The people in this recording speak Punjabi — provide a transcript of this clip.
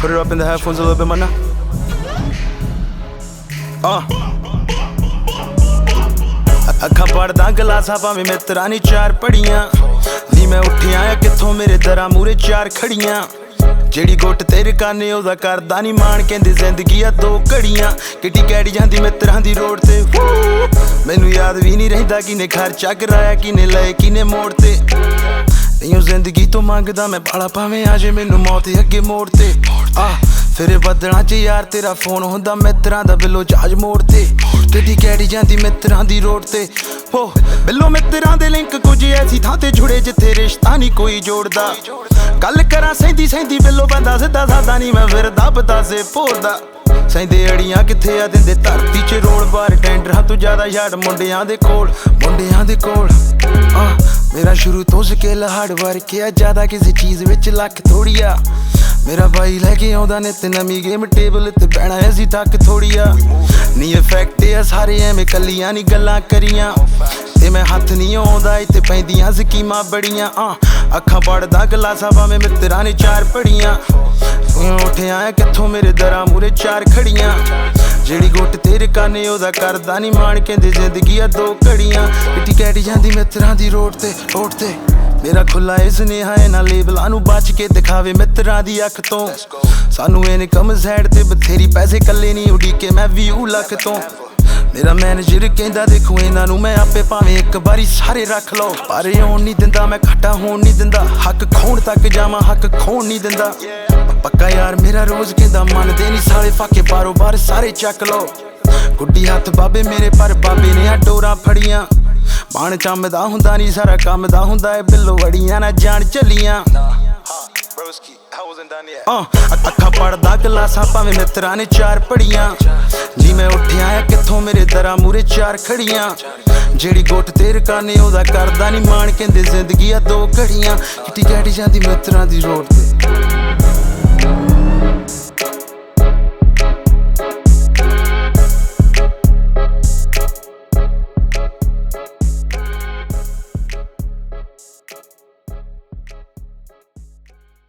Put it up in the headphones a little bit more now. ਅੱਖਾਂ ਪੜਦਾ ਗਲਾਸਾਂ ਭਾਵੇਂ ਮਿੱਤਰਾਂ ਨੇ ਚਾਰ ਪੜੀਆਂ ਨੀ ਮੈਂ ਉੱਠਿਆ ਆ ਕਿੱਥੋਂ ਮੇਰੇ ਦਰਾਂ ਮੂਰੇ ਚਾਰ ਖੜੀਆਂ ਜਿਹੜੀ ਗੁੱਟ ਤੇਰੇ ਕਾਨੇ ਉਹਦਾ ਕਰਦਾ ਨੀ ਮਾਣ ਕਹਿੰਦੇ ਜ਼ਿੰਦਗੀ ਆ ਦੋ ਘੜੀਆਂ ਕਿੱਟੀ ਕੈੜੀ ਜਾਂਦੀ ਮਿੱਤਰਾਂ ਦੀ ਰੋਡ ਤੇ ਮੈਨੂੰ ਯਾਦ ਵੀ ਨਹੀਂ ਰਹਿੰਦਾ ਕਿਨੇ ਖਰਚਾ ਕਰਾਇਆ ਕਿਨੇ ਲਏ ਕਿਨੇ ਮੋੜ ਤੇ ਨਹੀਂ ਜ਼ਿੰਦਗੀ ਤੋਂ ਮੰਗਦਾ ਮੈਂ ਬਾਲਾ ਭਾਵੇਂ ਆ ਜੇ ਮੈਨੂੰ ਮੌਤ ਅੱਗੇ ਮੋੜ ਤੇ ਫਿਰ ਬੱਦਲਾਂ 'ਚ ਯਾਰ ਤੇਰਾ ਫੋਨ ਹੁੰਦਾ ਮਿੱਤਰਾਂ ਦਾ ਬਿੱਲੋ ਚਾਰਜ ਮੋੜ ਤੇ ਕਿੱਟੀ ਕੈੜੀ ਜਾਂਦੀ ਮਿੱਤਰਾਂ ਦੀ ਰੋਡ ਤੇ ਹੋ ਬਿੱਲੋ ਮਿੱਤਰਾਂ ਦੇ ਲਿੰਕ ਕੁਝ ਐਸੀ ਥਾਂ ਤੇ ਜੁੜੇ ਜਿੱਥੇ ਰਿਸ਼ਤਾ ਨਹੀਂ ਕੋਈ ਜੋੜਦਾ ਗੱਲ ਕਰਾਂ ਸਹਿੰਦੀ ਬਿੱਲੋ ਬੰਦਾ ਸਿੱਧਾ ਸਾਦਾ ਨਹੀਂ ਮੈਂ ਫਿਰ ਦੱਬਦਾ ਸੇ ਭੋਰਦਾ ਸਹਿੰਦੇ ਅੜੀਆਂ ਕਿੱਥੇ ਆ ਦਿੰਦੇ ਧਰਤੀ 'ਚ ਰੋਲ ਬਾਰ ਟੈਂਡਰਾਂ ਤੋਂ ਜ਼ਿਆਦਾ ਯਾਰ ਮੁੰਡਿਆਂ ਦੇ ਕੋਲ ਮੇਰਾ ਸ਼ੁਰੂ ਤੋਂ ਸਕਿੱਲ ਹਾਰਡ ਵਰਕ ਆ ਜ਼ਿਆਦਾ ਕਿਸੇ ਚੀਜ਼ ਵਿੱਚ ਲੱਕ ਥੋੜੀ ਆ ਮੇਰਾ ਬਾਈ ਲੈ ਕੇ ਆਉਂਦਾ ਨਿੱਤ ਨਵੀਂ ਗੇਮ ਟੇਬਲ ਤੇ ਬਹਿਣਾ ਅਸੀਂ ਤੱਕ ਥੋੜੀ ਆ ਨੀ ਇਫੈਕਟ ਆ ਸਾਰੇ ਐਵੇਂ ਕੱਲੀਆਂ ਨੀ ਗੱਲਾਂ ਕਰੀਆਂ ਤੇ ਮੈਂ ਹੱਥ ਨਹੀਂ ਆਉਂਦਾ ਇੱਥੇ ਪੈਂਦੀਆਂ ਸਕੀਮਾਂ ਬੜੀਆਂ ਅੱਖਾਂ ਪੜਦਾ ਗਲਾਸਾਂ ਭਾਵੇਂ ਮਿੱਤਰਾਂ ਨੇ ਚਾਰ ਪੜੀਆਂ ਉੱਠਿਆ ਆ ਕਿੱਥੋਂ ਮੇਰੇ ਦਰਾਂ ਮੂਰੇ ਚਾਰ ਖੜੀਆਂ ਜਿਹੜੀ ਗੁੱਟ ਤੇਰੇ ਕਾਨੇ ਉਹਦਾ ਕਰਦਾ ਨੀ ਮਾਣ ਕਹਿੰਦੇ ਜ਼ਿੰਦਗੀ ਆ ਦੋ ਘੜੀਆਂ ਕਿੱਟੀ ਕੈੜੀ ਜਾਂਦੀ ਮਿੱਤਰਾਂ ਦੀ ਰੋਡ ਤੇ ਮੇਰਾ ਖੁੱਲਾ ਇਹ ਸੁਨੇਹਾ ਇਹਨਾਂ ਲੇਬਲਾਂ ਨੂੰ ਬਚ ਕੇ ਦਿਖਾਵੇ ਮਿੱਤਰਾਂ ਦੀ ਅੱਖ ਤੋਂ ਸਾਨੂੰ ਇਨਕਮ ਸਾਈਡ ਤੇ ਬਥੇਰੀ ਪੈਸੇ ਕੱਲੇ ਨਹੀਂ ਉਡੀਕੇ ਮੈਂ 20 ਲੱਖ ਤੋਂ ਮੇਰਾ ਮੈਨੇਜਰ ਕਹਿੰਦਾ ਦੇਖੋ ਇਹਨਾਂ ਨੂੰ ਮੈਂ ਆਪੇ ਭਾਵੇਂ ਇੱਕ ਵਾਰੀ ਸਾਰੇ ਰੱਖ ਲਓ ਪਰ ਆਉਣ ਨਹੀਂ ਦਿੰਦਾ ਮੈਂ ਘਾਟਾ ਹੋਣ ਨਹੀਂ ਦਿੰਦਾ ਹੱਕ ਖੋਣ ਤੱਕ ਜਾਵਾਂ ਹੱਕ ਖੋਣ ਨਹੀਂ ਦਿੰਦਾ ਪੱਕਾ ਯਾਰ ਮੇਰਾ ਰੋਜ਼ ਕਹਿੰਦਾ ਮੰਨਦੇ ਨਹੀਂ ਸਾਲੇ ਫਾਕੇ ਬਾਰੋ ਬਾਰ ਸਾਰੇ ਚੱਕ ਲਓ ਗੁੱਡੀ ਹੱਥ ਬਾਬੇ ਮੇਰੇ ਪਰ ਬਾਬੇ ਨੇ ਆ ਡੋਰਾਂ ਫੜੀਆਂ ਬਾਣ ਚੰਮਦਾ ਹੁੰਦਾ ਨਹੀਂ ਸਾਰਾ ਕੰਮ ਦਾ ਹੁੰਦਾ ਏ ਬਿੱਲੋ ਵੜੀਆਂ ਨਾ ਜਾਣ ਚੱਲੀਆਂ ਅੱਖਾਂ ਪੜਦਾ ਗਲਾਸਾਂ ਭਾਵੇਂ ਮਿੱਤਰਾਂ ਨੇ ਚਾਰ ਪੜੀਆਂ ਜੀ ਮੈਂ ਉੱਠਿਆ ਆ ਕਿੱਥੋਂ ਮੇਰੇ ਦਰਾਂ ਮੂਰੇ ਚਾਰ ਖੜੀਆਂ ਜਿਹੜੀ ਗੁੱਟ ਤੇਰੇ ਕਾਨੇ ਉਹਦਾ ਕਰਦਾ ਨੀ ਮਾਣ ਕਹਿੰਦੇ ਜ਼ਿੰਦਗੀ ਆ ਦੋ ਘੜੀਆਂ ਕਿੱਟੀ ਕੈੜੀ ਜਾਂਦੀ ਮਿੱਤਰਾਂ ਦੀ ਰੋਡ ਤੇ